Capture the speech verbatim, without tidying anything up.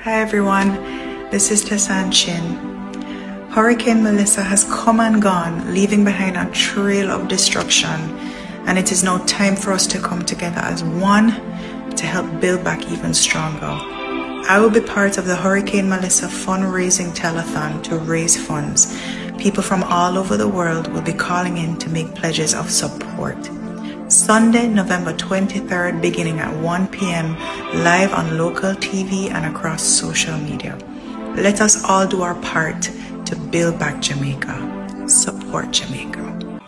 Hi everyone, this is Tessan Chin. Hurricane Melissa has come and gone, leaving behind a trail of destruction, and it is now time for us to come together as one to help build back even stronger. I will be part of the Hurricane Melissa fundraising telethon to raise funds. People from all over the world will be calling in to make pledges of support. Sunday, November twenty-third, beginning at one p m, live on local T V and across social media. Let us all do our part to build back Jamaica. Support Jamaica.